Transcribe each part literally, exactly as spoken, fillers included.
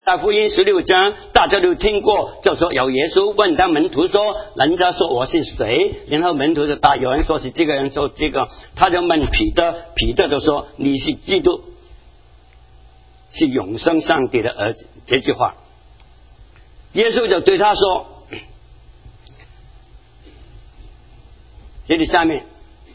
大福音十六章大家都听过，就说有耶稣问他门徒说，人家说我是谁？然后门徒就答，有人说是这个，人说这个，他就问彼得，彼得就说你是基督，是永生上帝的儿子。这句话耶稣就对他说，这里下面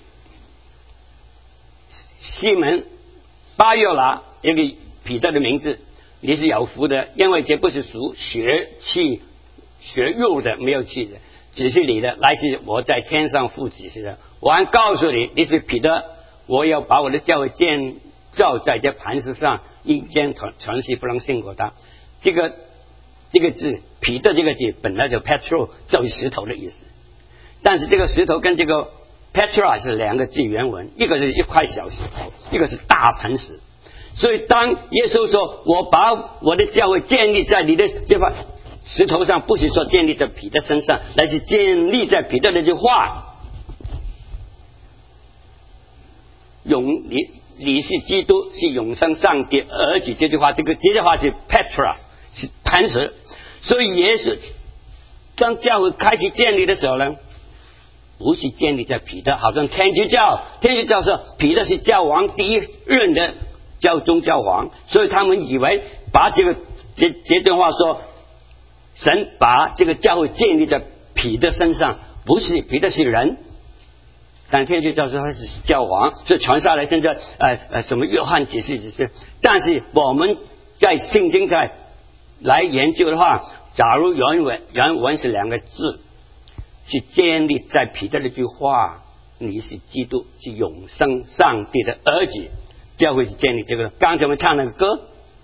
西门巴约拿，这个彼得的名字，你是有福的，因为这不是属血气血肉的，没有气的，只是你的，乃是我在天上父指示的。我还告诉你，你是彼得，我要把我的教会建造在这磐石上，阴间传世不能胜过他。这个这个字彼得这个字本来就 Petro 就是石头的意思，但是这个石头跟这个 Petra 是两个字原文，一个是一块小石头，一个是大磐石。所以当耶稣说我把我的教会建立在你的这块石头上，不是说建立在彼得身上，乃是建立在彼得那句话，永你你是基督，是永生上帝儿子，这句话，这个这句话是 Petra 是磐石。所以耶稣当教会开始建立的时候呢，不是建立在彼得，好像天主教天主教说彼得是教皇第一任的教宗教皇，所以他们以为把这个这这段话说神把这个教会建立在彼得身上，不是，彼得是人，但天主教说他是教皇，所以传下来现在呃呃什么约翰解释解释。但是我们在圣经上来研究的话，假如原文原文是两个字，是建立在彼得那句话，你是基督，是永生上帝的儿子，教会是建立这个。刚才我们唱那个歌，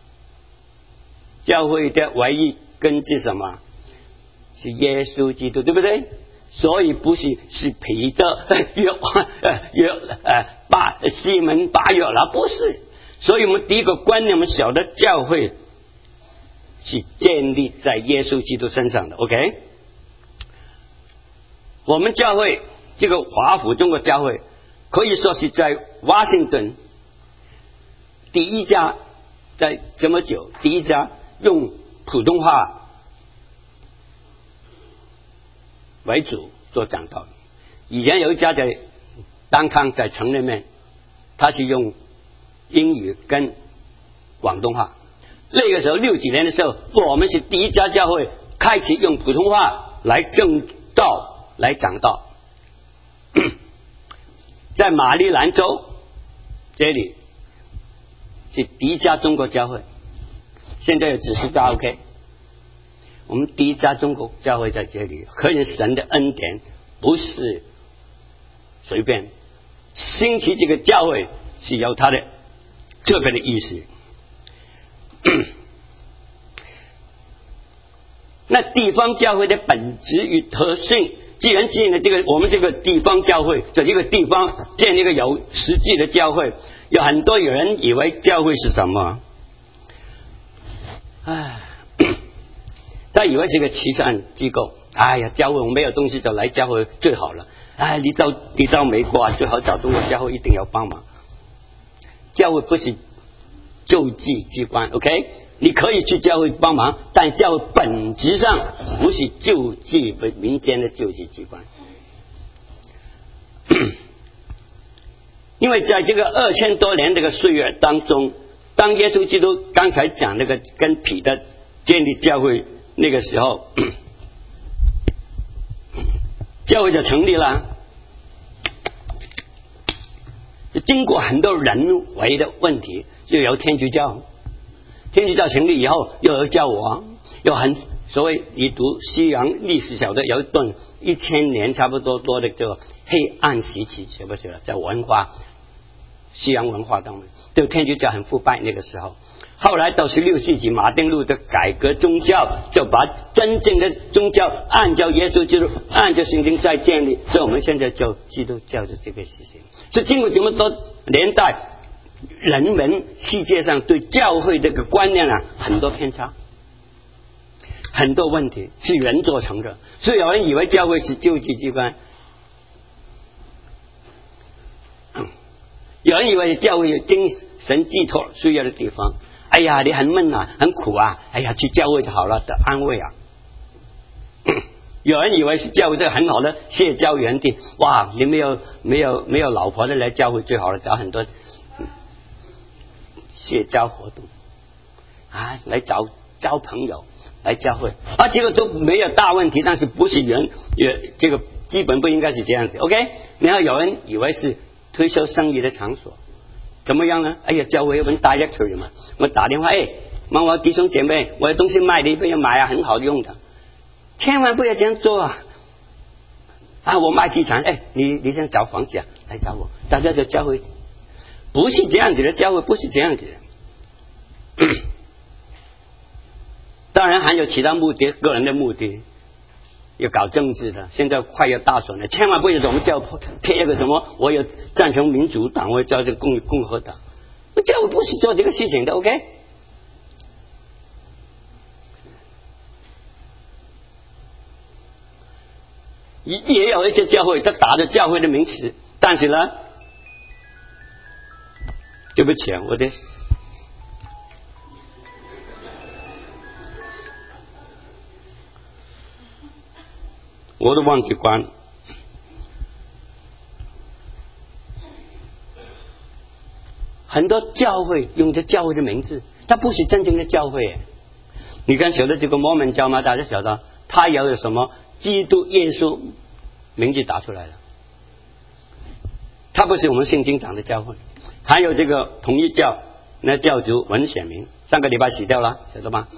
教会的唯一根是什么？是耶稣基督，对不对？所以不是是彼得、约翰、呃约呃巴西门巴约拿，不是。所以我们第一个观念，我们晓得教会是建立在耶稣基督身上的。 OK， 我们教会这个华府中国教会可以说是在华盛顿第一家，在这么久第一家用普通话为主做讲道。以前有一家在当康，在城里面，他是用英语跟广东话。那个时候六几年的时候，我们是第一家教会开始用普通话来正道来讲道。在马里兰州这里是第一家中国教会，现在有几十家 OK。我们第一家中国教会在这里，可见神的恩典不是随便兴起，这个教会是有它的特别的意思。那地方教会的本质与特性，既然建了这个我们这个地方教会，在这个地方建一个有实际的教会，有很多有人以为教会是什么？唉，他以为是个慈善机构。哎呀，教会我没有东西就来教会最好了。哎，你到你到美国啊，最好找中国教会一定要帮忙。教会不是救济机关 ，OK？ 你可以去教会帮忙，但教会本质上不是救济民间的救济机关。因为在这个二千多年这个岁月当中，当耶稣基督刚才讲那个跟彼得建立教会那个时候，教会就成立了。经过很多人为的问题，就有天主教，天主教成立以后，又有教皇，有很所谓你读西洋历史晓得有一段一千年差不多多的这个黑暗时期，是不是？在文化西洋文化当中，对天主教很腐败那个时候。后来到十六世纪，马丁路德改革宗教，就把真正的宗教按照耶稣基督、按照圣经再建立，所以我们现在叫基督教的这个事情。所以经过这么多年代，人们世界上对教会这个观念啊，很多偏差，很多问题是人做成的。所以有人以为教会是救济机关，有人以为教会有精神寄托需要的地方。 哎呀，你很闷啊，很苦啊，哎呀，去教会就好了的安慰啊。有人以为是教会这个很好的社交园地，哇，你没有没有没有老婆的来教会最好了，找很多社交活动啊，来找交朋友，来教会啊，这个都没有大问题，但是不是人也这个基本不应该是这样子 ，OK？ 然后有人以为是推销生意的场所，怎么样呢？哎呀，教会有本 directory 嘛，我打电话，哎，问我弟兄姐妹，我有东西卖，你不要买啊，很好用的。千万不要这样做啊！啊，我卖地产，哎，你你想找房子啊？来找我，大家就教会，不是这样子的，教会不是这样子的。当然还有其他目的，个人的目的，要搞政治的，现在快要大选了，千万不要我们教贴一个什么，我有赞成民主党，我有赞成共共和党，教会不是做这个事情的 ，OK？也有一些教会，他打着教会的名词，但是呢，对不起啊，我的我都忘记关了。很多教会用着教会的名字，它不是真正的教会。你看晓得这个摩门教吗？大家晓得，他也有什么基督耶稣名字打出来了，他不是我们圣经讲的教会。还有这个统一教，那教主文显明上个礼拜死掉了，晓得吗？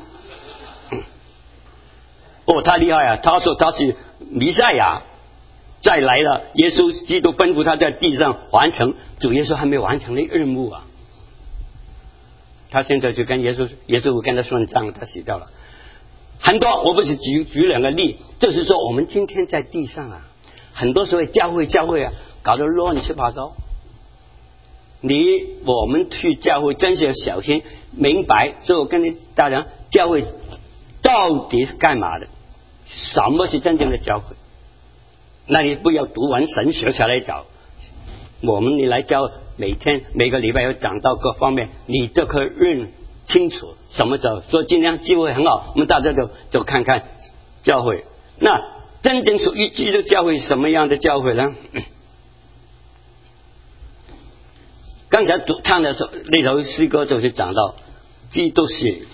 哦，他厉害啊！他说他是弥赛亚再来了，耶稣基督吩咐他在地上完成主耶稣还没完成的任务啊！他现在就跟耶稣，耶稣跟他算账，他死掉了。很多，我不是举举两个例，就是说我们今天在地上啊，很多时候教会教会啊，搞得乱七八糟。你我们去教会真是要小心，明白。所以我跟你大家，教会到底是干嘛的？什么是真正的教会？那你不要读完神学才来找。我们你来教，每天每个礼拜要讲到各方面，你都可以认清楚什么叫。所以今天机会很好，我们大家就就看看教会。那真正属于基督教会什么样的教会呢？刚才唱的那首诗歌就是讲到，基督是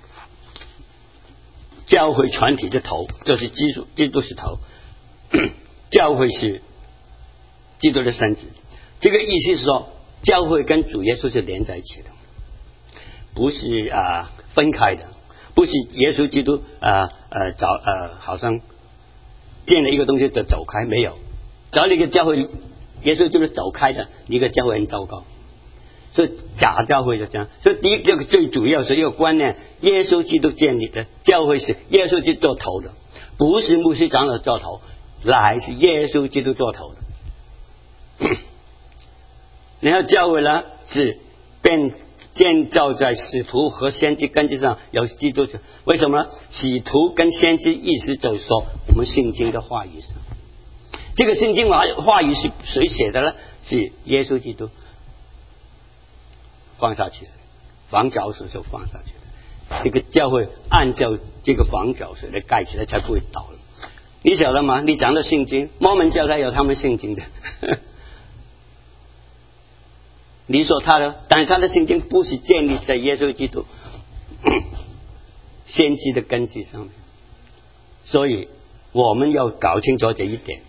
教会全体的头，就是基督，基督是头，教会是基督的身子。这个意思是说，教会跟主耶稣是连在一起的，不是啊、呃、分开的，不是耶稣基督啊呃找呃好像建了一个东西就走开，没有。只要一个教会，耶稣就是走开的，一个教会很糟糕。所以假教会就这样。所以第一，这个最主要是一个观念：耶稣基督建立的教会是耶稣基督做头的，不是牧师长老做头，来是耶稣基督做头的。然后教会呢是变建造在使徒和先知根基上，有基督。为什么？使徒跟先知意思就是说我们圣经的话语上，这个圣经话话语是谁写的呢？是耶稣基督放下去的，防脚水就放下去的。这个教会按照这个防脚水来盖起来，才不会倒了。你晓得吗？你讲的圣经，摩门教他有他们圣经的。你说他的，但是他的圣经不是建立在耶稣基督先知的根基上面，所以我们要搞清楚这一点。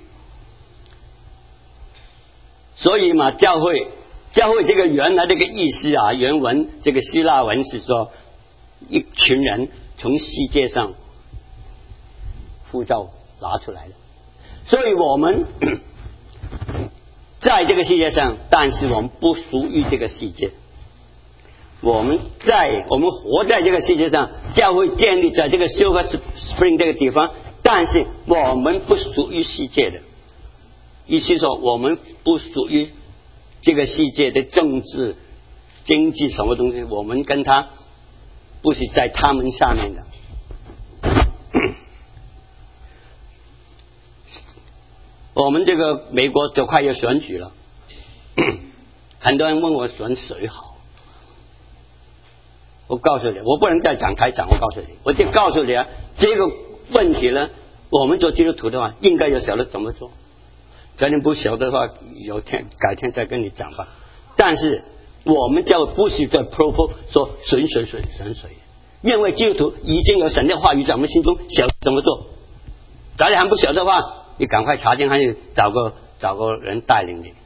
所以嘛，教会教会这个原来这个意思啊，原文这个希腊文是说一群人从世界上呼召拿出来的，所以我们在这个世界上，但是我们不属于这个世界。我们在我们活在这个世界上，教会建立在这个 Silver Spring 这个地方，但是我们不属于世界的。意思说，我们不属于这个世界的政治、经济什么东西，我们跟他不是在他们下面的。我们这个美国就快要选举了，很多人问我选谁好， 我告诉你，我不能再展开讲，我告诉你，我就告诉你啊，这个问题呢，我们做基督徒的话，应该要晓得怎么做。假如不晓得的话，有天改天再跟你讲吧。但是我们教不是在 propose 说顺水水顺水，因为基督徒已经有神的话语在我们心中，晓得怎么做。假如还不晓得的话，你赶快查经，还是找个找个人带领你。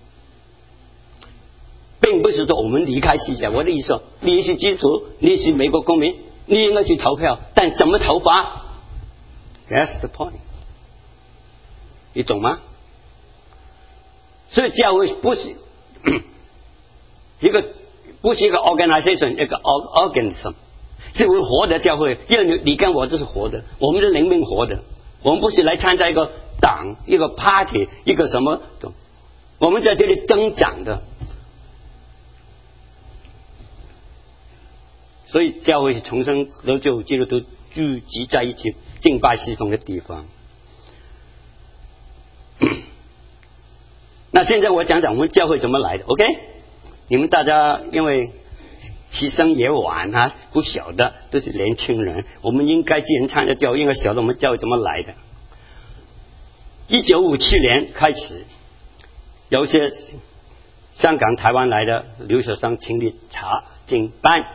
并不是说我们离开世界，我的意思说，你是基督徒，你是美国公民，你应该去投票，但怎么投法 ？That's the point， 你懂吗？所以教会不是一个不是一个 organization， 一个 organism， 是我们活的教会，因为你跟我都是活的，我们的灵命活的，我们不是来参加一个党、一个 party、一个什么，我们在这里增长的。所以教会是重生得救基督徒聚集在一起敬拜侍奉的地方。那现在我讲讲我们教会怎么来的 ，OK？ 你们大家因为起生也晚啊，不晓得都是年轻人，我们应该既然参加教会，应该晓得我们教会怎么来的。一九五七年开始，有些香港、台湾来的留学生成立查经班。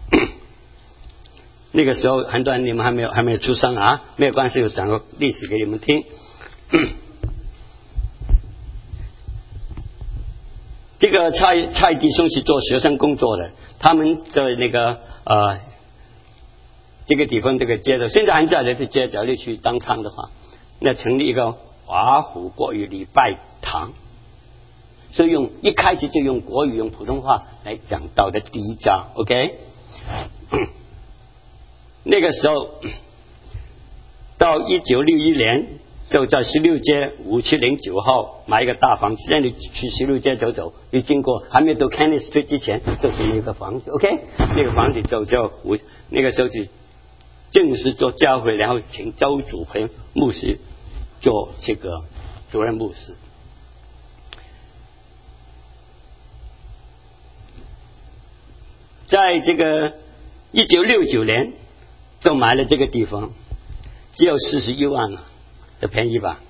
那个时候很多人你们还没有还没有出生啊，没有关系，我讲个历史给你们听。这个蔡蔡弟兄是做学生工作的，他们在那个呃这个地方这个街头，现在还在的是街角里去当堂的话，那成立一个华府国语礼拜堂，所以用一开始就用国语用普通话来讲道的第一章 ，OK。那个时候到一九六一年，就在十六街五七零九号买一个大房子。现在你去十六街走走，你经过还没有到 Candy Street 之前，就是那个房子 ，OK？ 那个房子就叫五，那个时候就正式做教会，然后请周祖培牧师做这个主任牧师。在这个一九六九年就买了这个地方，只有四十一万了，这便宜吧？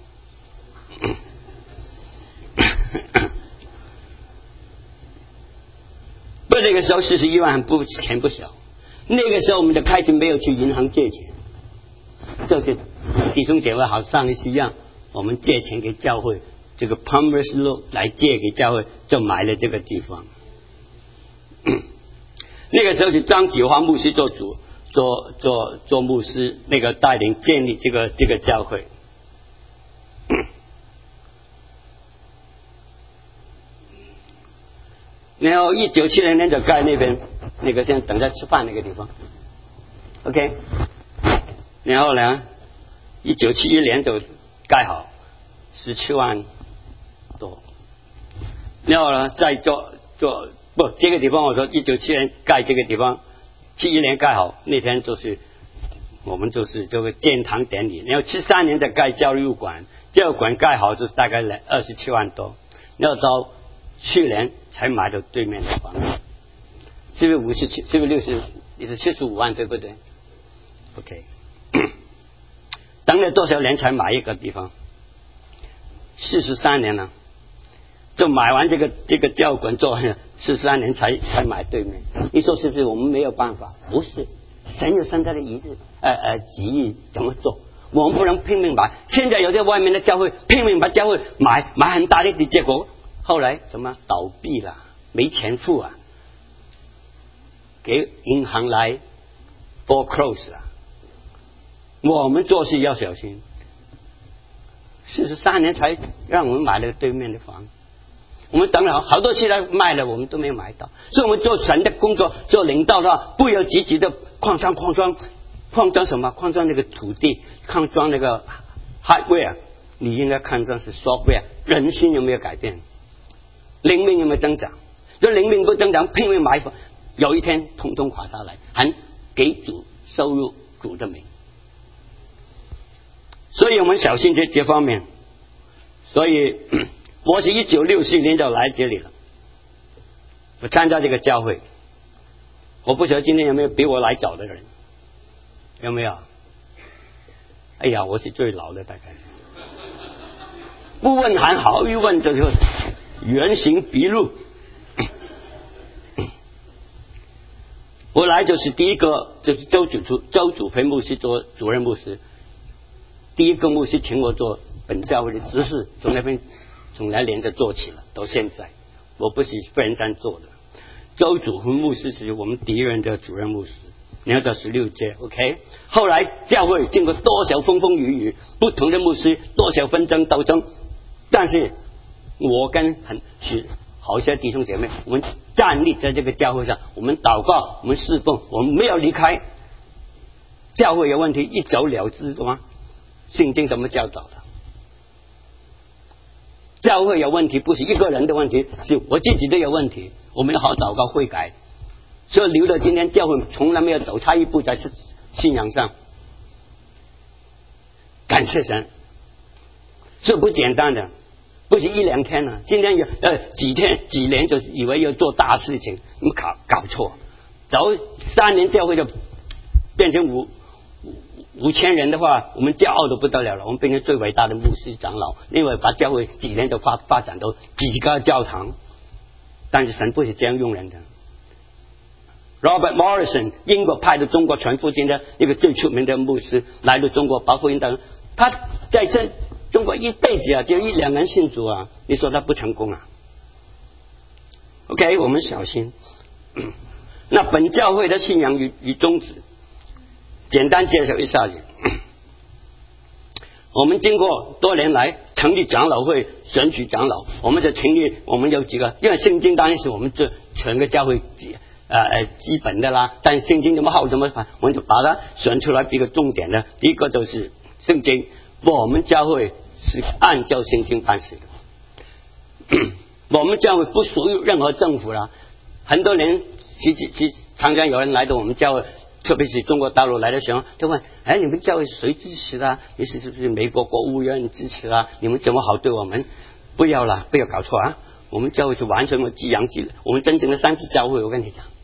不，那个时候四十一万不钱不小。那个时候我们的开始没有去银行借钱，就是弟兄姐妹好上一次一样，我们借钱给教会，这个 Palmer's Road 来借给教会，就买了这个地方。那个时候是张启华牧师做主，做做做牧师，那个带领建立这个这个教会。然后一九七零年就盖那边那个现在等着吃饭那个地方 ，OK。然后呢，一九七一年就盖好，十七万多。然后呢，再做做。不，这个地方我说一九七年盖这个地方，七一年盖好，那天就是我们就是这个建堂典礼。然后七三年再盖教育馆，教育馆盖好就大概来二十七万多。然后到去年才买到对面的房子，是不是五十七？是不是六十？也是七十五万，对不对 ？OK。等了多少年才买一个地方？四十三年了。就买完这个这个教馆做完四十三年才才买对面，你说是不是我们没有办法？不是，神有神他的意志，呃呃旨意怎么做？我们不能拼命买。现在有些外面的教会拼命把教会买买很大的，结果后来什么倒闭了，没钱付啊，给银行来 foreclose 了。我们做事要小心，四十三年才让我们买了对面的房子。我们等了好多次来卖了，我们都没有买到。所以我们做神的工作，做领导的话，不要积极的扩张、扩张、扩张什么？扩张那个土地，扩张那个 hardware。你应该看重是 software， 人心有没有改变？灵命有没有增长？这灵命不增长，拼命买房，有一天通通垮下来，还给主收入主的名。所以我们小心这这方面。所以。我是一九六四年就来这里了，我参加这个教会， 我不晓得今天有没有比我来早的人，有没有？哎呀，我是最老的，大概。不问还好，一问这就原形毕露。我来就是第一个，就是周主厨周祖培牧师做主任牧师，第一个牧师请我做本教会的执事，从那边从来连着做起了，到现在我不是忽然间做的。周祖培牧师是我们第一任的主任牧师，你要到十六届 ，OK。后来教会经过多少风风雨雨，不同的牧师，多少纷争斗争，但是我跟很许好些弟兄姐妹，我们站立在这个教会上，我们祷告，我们侍奉，我们没有离开。教会有问题一走了之的吗？圣经怎么教导的？教会有问题不是一个人的问题，是我自己都有问题，我们要好好祷告悔改。所以留到今天，教会从来没有走差一步在信仰上。感谢神，这不简单的，不是一两天了、啊。今天有呃几天几年就以为要做大事情，你们搞搞错。走三年教会就变成五五五千人的话，我们骄傲的不得了了。我们变成最伟大的牧师长老，因为把教会几年就发发展到几个教堂。但是神不是这样用人的。Robert Morrison 英国派的中国传福音的一个最出名的牧师来到中国把福音当，他在这中国一辈子啊，只有一两人信主啊，你说他不成功啊 ？OK， 我们小心。那本教会的信仰与与宗旨，简单介绍一下子。我们经过多年来成立长老会，选举长老，我们的成立我们有几个，因为圣经当然是我们这全个教会呃基本的啦，但圣经怎么好怎么反，我们就把它选出来一个重点的。第一个就是圣经，我们教会是按照圣经办事的。我们教会不属于任何政府啦。很多人其实其常常有人来到我们教会，特别是中国大陆来的时候，就问：哎，你们教会谁支持的、啊？你是是不是美国国务院支持啊？你们怎么好对我们？不要啦，不要搞错啊！我们教会是完全的寄养制，我们真正的三次教会，我跟你讲，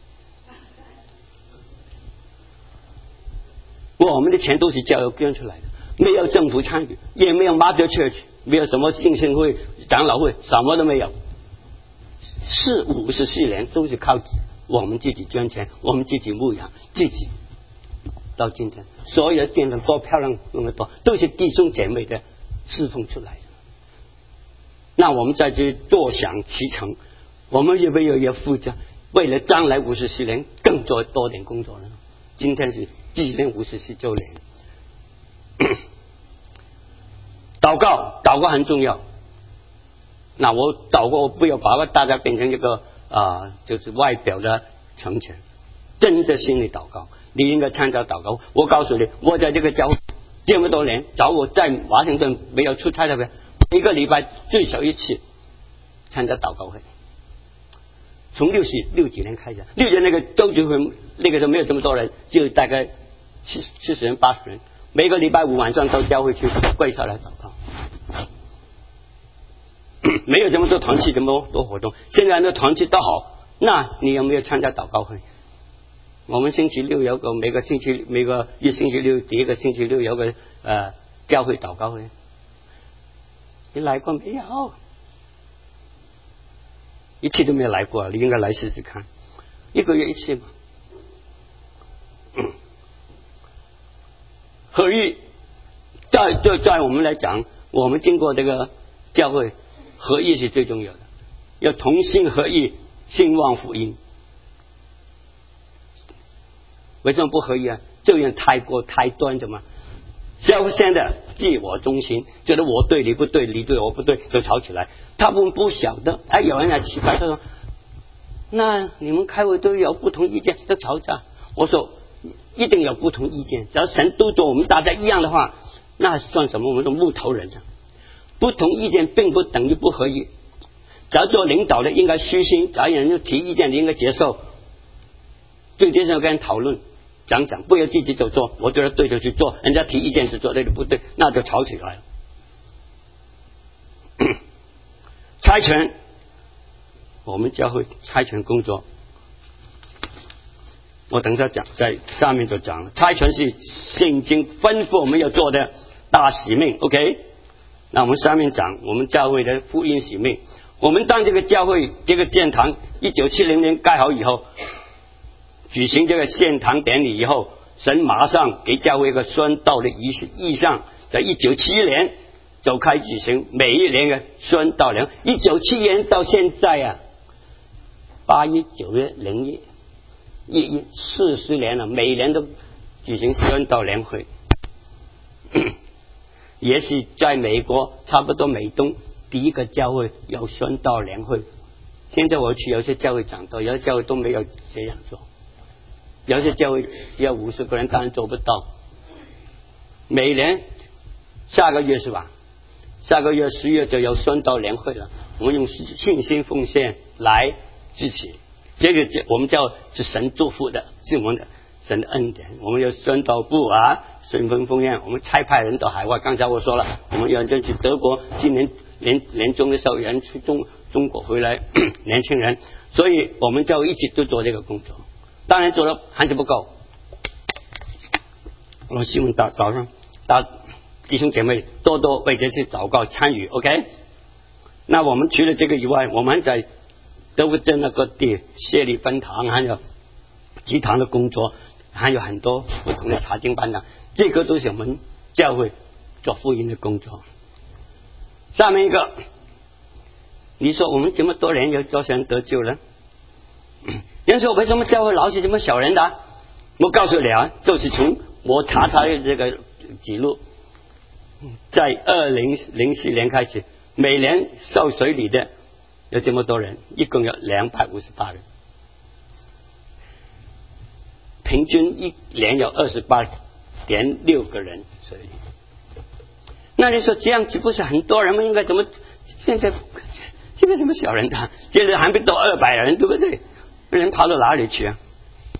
我们的钱都是教友捐出来的，没有政府参与，也没有 Mother Church， 没有什么信圣会、长老会，什么都没有。四五十四年都是靠我们自己捐钱，我们自己牧养，自己到今天，所有建的多漂亮，用的多，都是弟兄姐妹的侍奉出来的。那我们在这坐享其成，我们有没有也负责？为了将来五十四年更做多点工作呢？今天是纪念五十四周年，祷告，祷告很重要。那我祷告，我不要把大家变成一个啊、呃，就是外表的成全，真的心里祷告。你应该参加祷告。我告诉你，我在这个教会这么多年，找我在华盛顿没有出差的呗，一个礼拜最少一次参加祷告会。从六十六几年开始，六年那个周聚会那个时候没有这么多人，就大概七七十人八十人，每个礼拜五晚上到教会去跪下来祷告。没有这么多团契，这么多活动。现在的团契都好，那你有没有参加祷告会？我们星期六有个，每个星期每个一星期六第一个星期六有个呃教会祷告会，你来过没有？一次都没有来过，你应该来试试看，一个月一次嘛。嗯、合一，在在在我们来讲，我们经过这个教会。合一是最重要的，要同心合意，兴旺福音。为什么不合一啊？这样太过太端着嘛。相先的自我中心，觉得我对你不对，你对我不对，就吵起来。他们不晓得，哎，有人来奇怪，他说：“那你们开会都有不同意见，就吵架。”我说：“一定有不同意见，只要神都做我们大家一样的话，那算什么？我们是木头人啊。”不同意见并不等于不合意，只要做领导的应该虚心，只要有人提意见，你应该接受。对这事跟人讨论，讲讲，不要自己就做，我觉得对就去做，人家提意见是做对的不对，那就吵起来了。差遣，我们教会差遣工作， 我等一下讲，在上面就讲了，差传是圣经吩咐我们要做的大使命 ，OK？ 那我们上面讲我们教会的福音使命，我们当这个教会这个建堂一九七零年盖好以后，举行这个献堂典礼以后，神马上给教会一个宣道的仪式意向，在一九七一年就开举行每一年的宣道年，一九七一年到现在啊，八月、九月、零月。一一四十年了，每年都举行宣道联会，也是在美国差不多美东第一个教会有宣道联会。现在我去有些教会讲道，有些教会都没有这样做，有些教会只有五十个人，当然做不到。每年下个月是吧？下个月十月就有宣道联会了，我们用信心奉献来支持。这个我们叫是神祝福的，是我们的神的恩典。我们有宣道部啊，顺风奉献，我们差派人到海外。刚才我说了，我们有人去德国，今年年年中的时候有人去中中国回来，年轻人，所以我们就一直都做这个工作。当然做的还是不够，我希望早早上大弟兄姐妹多多为这次祷告参与 ，OK？ 那我们除了这个以外，我们在德国镇那个地设立分堂，还有集堂的工作，还有很多不同的查经班的，这个都是我们教会做福音的工作。下面一个，你说我们这么多人有多少人得救了？人说为什么教会老是这么小人的？我告诉你啊，就是从我查查的这个记录，在二零零四年开始，每年受水礼的有这么多人，一共有两百五十八人，平均一年有二十八点六个人水礼。那你说这样岂不是很多人们应该怎么？现在这个什么小人的，现在还没到二百人，对不对？人跑到哪里去啊？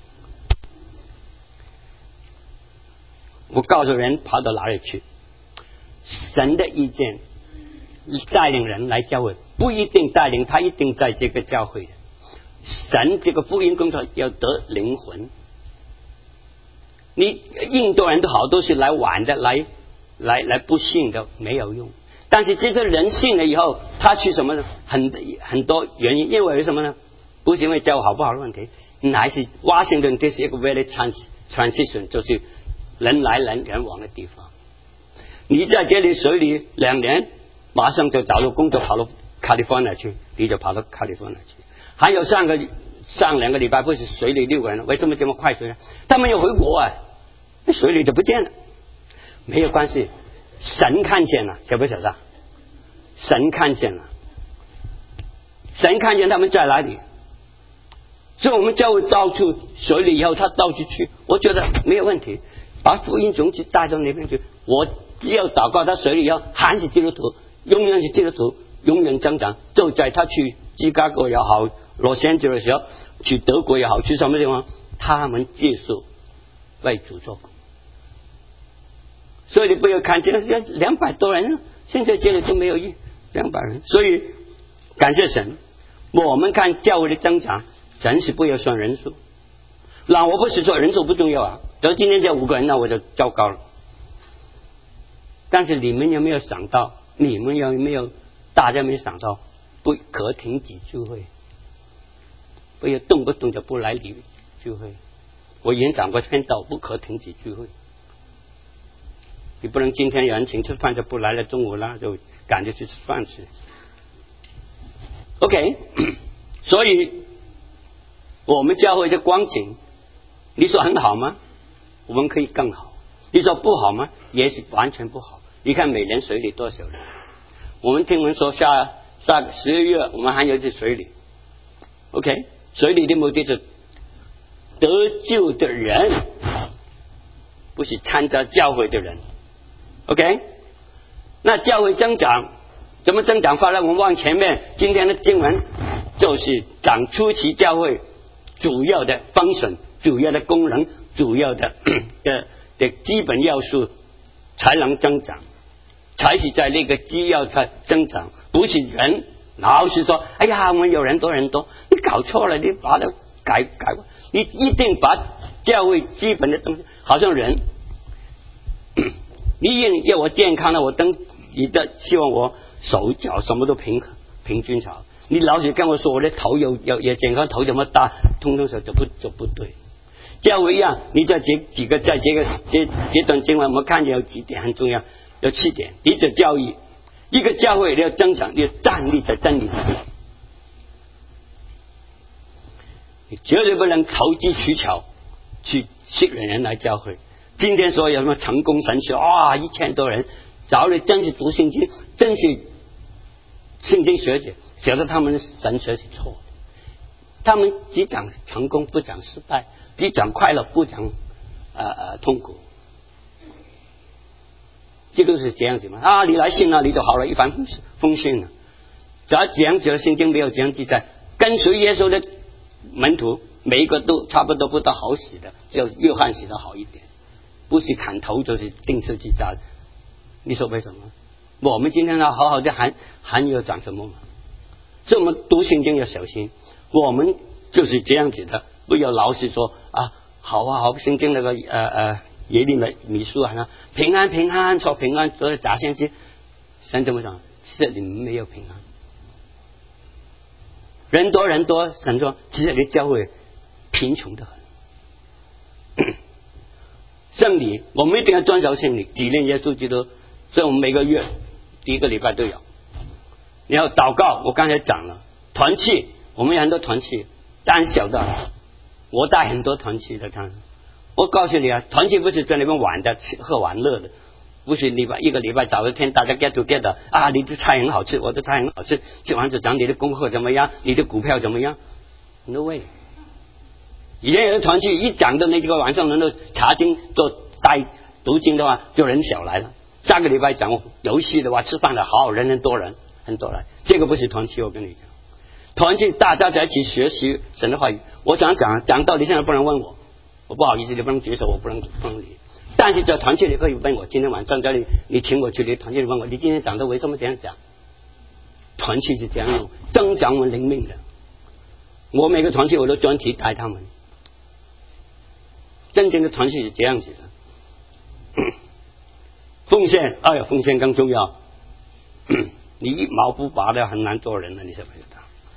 我告诉人跑到哪里去？神的意见带领人来教会，不一定带领他一定在这个教会的。神这个福音工作要得灵魂。你印度人都好多是来玩的，来来来不信的，没有用。但是这些人信了以后，他去什么呢？很很多原因，因为什么呢？不是因为教会好不好的问题，乃是华盛顿这是一个 very transition， 就是人来人人往的地方。你在这里水里两年，马上就找到工作，跑到 California 去，你就跑到 California 去。还有上个上两个礼拜不是水里六个人，为什么这么快水呢？他们要回国啊，那水里就不见了。没有关系，神看见了，晓不晓得？神看见了，神看见他们在哪里，所以我们教会到处水里以后，他到处去，我觉得没有问题，把福音种子带到那边去。我只要祷告，他水里以后还是基督徒，永远是基督徒，永远增长。就在他去芝加哥也好，洛杉矶的时候，去德国也好，去什么地方，他们接受为主做工。所以你不要看见要两百多人，现在这里都没有一两百人，所以感谢神。我们看教会的增长，真是不要算人数。那我不是说人数不重要啊，只要今天这五个人，那我就糟糕了。但是你们有没有想到？你们有没有大家没有想到？不可停止聚会，不要动不动就不来理聚会。我演讲过宣道，不可停止聚会。你不能今天有人请吃饭就不来了，中午啦就赶着去吃饭去。OK， 所以我们教会的光景，你说很好吗？我们可以更好。你说不好吗？也是完全不好。你看每年水里多少人？我们听闻说下下十一月我们还有一次水里 ，OK， 水里的目的是得救的人，不是参加教会的人。OK， 那教会增长怎么增长法呢？我们往前面今天的经文就是讲初期教会主要的function、主要的功能、主要的的的基本要素才能增长，才是在那个基要才增长，不是人老是说哎呀我们有人多人多，你搞错了，你把它改改。 你一定把教会基本的东西，好像人，你要我健康了，我等你的希望我手脚什么都平平均好。你老是跟我说我的头有有也健康，头这么大，通通说就不就不对。教会一样，你在这几个在这个这这段经文，我们看见有几点很重要，有七点。第一是教育，一个教会要增长，要站立在真理上面，你绝对不能投机取巧去吸引人来教会。今天说有什么成功神学啊，一千多人，找你真是读圣经，真是圣经学者，觉得他们的神学是错的。他们只讲成功不讲失败，只讲快乐不讲呃呃痛苦，这个是这样子嘛？啊，你来信了，你就好了，一帆风顺了。只要这样子的圣经没有这样记载，跟随耶稣的门徒每一个都差不多不到好死的，只有约翰死的好一点，不是砍头就是钉十字架。你说为什么？我们今天要好好的还还要讲什么嘛？所以我们读圣经要小心。我们就是这样子的，不要老是说啊，好啊好，圣经那个呃呃耶利米米书啊，平安平安说平安，所以假先知，神怎么讲？其实你们没有平安，人多人多，神说其实你教会贫穷的很。圣礼我们一定要遵守圣礼，纪念耶稣基督，所以我们每个月第一个礼拜都有。你要祷告，我刚才讲了，团契。我们有很多团契，单小的，我带很多团契的看。我告诉你啊，团契不是在那边玩的、吃喝玩乐的，不是礼拜一个礼拜找一天大家 get together 啊，你的菜很好吃，我的菜很好吃，吃完就讲你的功课怎么样，你的股票怎么样 ？No way。以前有的团契一讲的那个晚上能够查经做带读经的话，就人少来了。下个礼拜讲游戏的话，吃饭的好，人人多人很多来，这个不是团契，我跟你讲。团契大家在一起学习神的话语，我想讲讲道理，现在不能问我，我不好意思，你不能举手，我不能不能理。但是在团契里可以问我，今天晚上这里你请我去你团契里问我，你今天讲的为什么这样讲？团契是这样用，增长我们灵命的。我每个团契我都专题带他们，真正的团契是这样子的。奉献，哎呀，奉献更重要。你一毛不拔的很难做人了，你晓不晓得？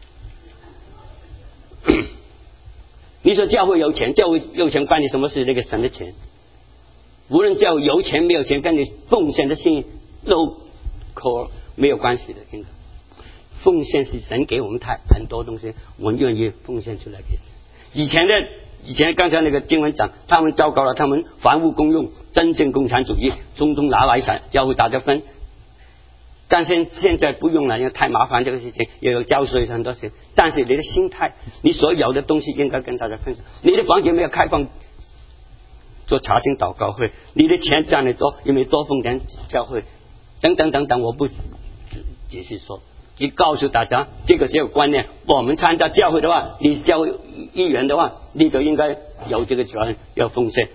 你说教会有钱，教会有钱关你什么事？那个神的钱，无论教会有钱没有钱，跟你奉献的心都可没有关系的。听着，奉献是神给我们太很多东西，我们愿意奉献出来给神。以前的以前刚才那个经文讲，他们糟糕了，他们凡物公用，真正共产主义，通通拿来散，教会大家分。但是现在不用了，因为太麻烦这个事情，也有交税很多钱。但是你的心态，你所有的东西应该跟大家分享。你的房间没有开放做查经祷告会，你的钱赚得多，有没有多奉点教会？等等等等，我不解释说，只告诉大家这个是有观念。我们参加教会的话，你是教会议员的话，你就应该有这个责任要奉献。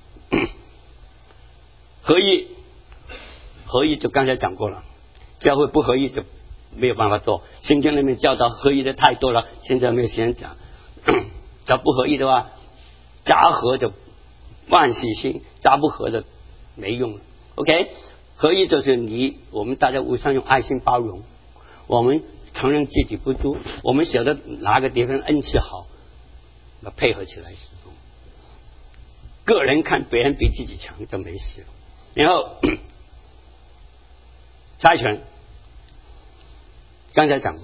合一，合一就刚才讲过了。教会不合一就没有办法做，圣经里面教导合一的太多了，现在没有时间讲。只不合一的话，杂合就万事兴，杂不合的没用了。OK， 合一就是你我们大家互相用爱心包容，我们承认自己不足，我们晓得哪个地方恩赐好，要配合起来使用。个人看别人比自己强就没事了。然后差遣，刚才讲过，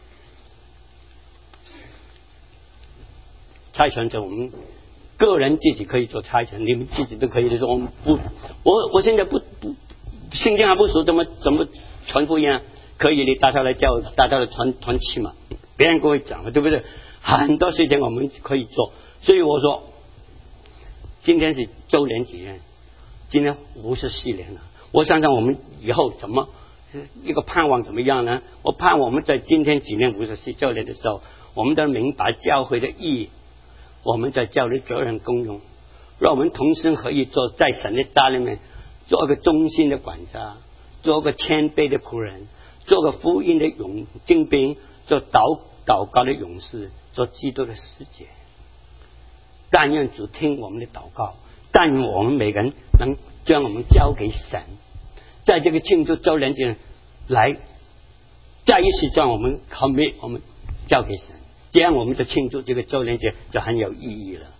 差遣者我们个人自己可以做差遣，你们自己都可以的说，我们不，我我现在不不，圣经还不熟，怎么怎么传福音啊？可以，你大家来教，大家来传传气嘛，别人跟我讲了，对不对？很多事情我们可以做，所以我说，今天是周年纪念，今天五十四年了，我想想我们以后怎么。一个盼望怎么样呢？我盼望我们在今天纪念五十四周年的时候，我们都明白教会的意义，我们在教会责任公用，让我们同心合意做在神的家里面做个忠心的管家，做个谦卑的仆人，做个福音的勇精兵，做祷祷告的勇士，做基督的使者。 但愿主听我们的祷告，但愿我们每个人能将我们交给神，在这个庆祝周年节来再一次将我们 commit 我们交给神，这样我们的庆祝这个周年节就很有意义了。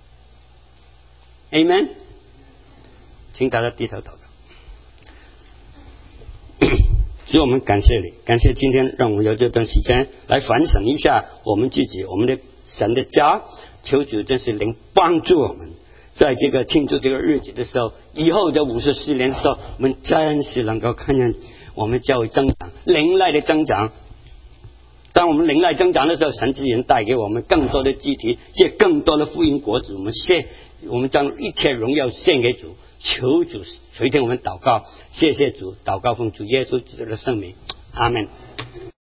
Amen， 请大家低头祷告。所以我们感谢你，感谢今天让我们有这段时间来反省一下我们自己，我们的神的家，求主真是能帮助我们，在这个庆祝这个日子的时候，以后的五十四年的时候，我们真是能够看见我们教会增长，灵赖的增长。当我们灵赖增长的时候，神自然带给我们更多的肢体，借更多的福音果子，我们献，我们将一切荣耀献给主。求主垂听我们祷告，谢谢主，祷告奉主耶稣基督的圣名，阿门。